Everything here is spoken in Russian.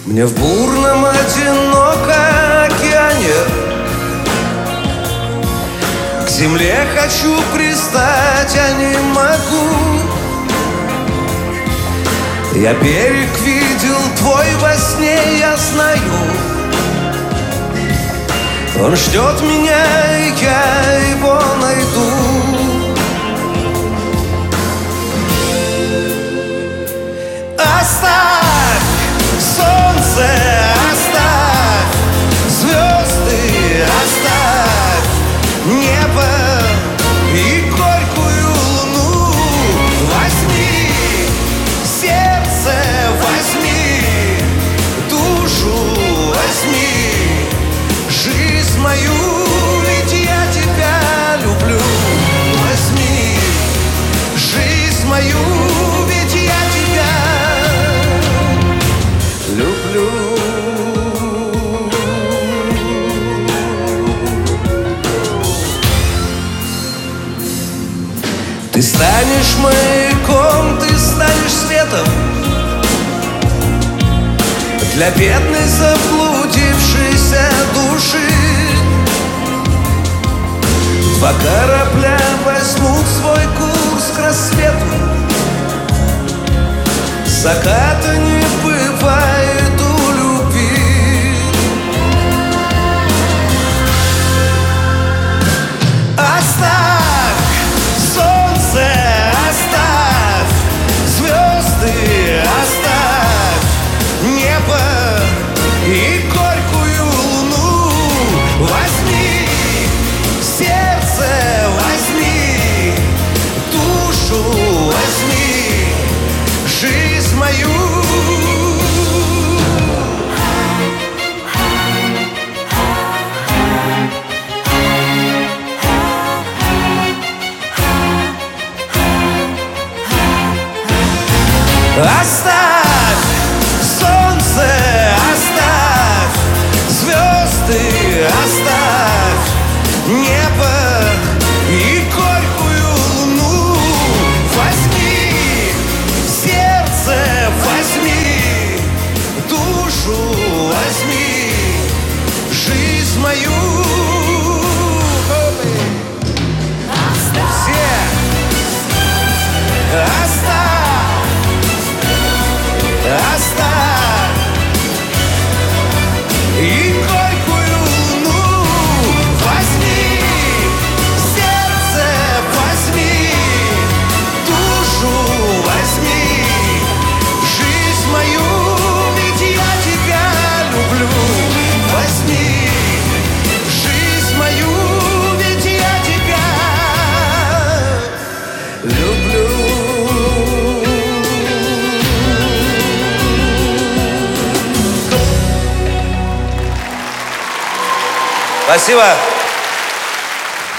Мне в бурном одиноком океане к земле хочу пристать, а не могу. Я берег видел твой во сне, я знаю. Он ждет меня, и я его найду. Оставь солнце, оставь звезды, оставь небо и горькую луну. Возьми сердце, возьми душу, возьми жизнь мою, ведь я тебя люблю. Возьми жизнь мою, ведь я тебя люблю. Ты станешь маяком, ты станешь светом для бедной заблудившейся души. Два корабля возьмут свой курс к рассвету. Заката не бывает у любви. Оставь солнце, оставь звезды, оставь небо и горькую луну. Возьми сердце, возьми душу, возьми жизнь мою. Оставь солнце, оставь звезды, оставь небо и горькую луну. Возьми сердце, возьми душу, возьми жизнь мою. Все оставь и горькую луну. Возьми сердце, возьми душу, возьми жизнь мою, ведь я тебя люблю. Возьми жизнь мою, ведь я тебя люблю. Спасибо.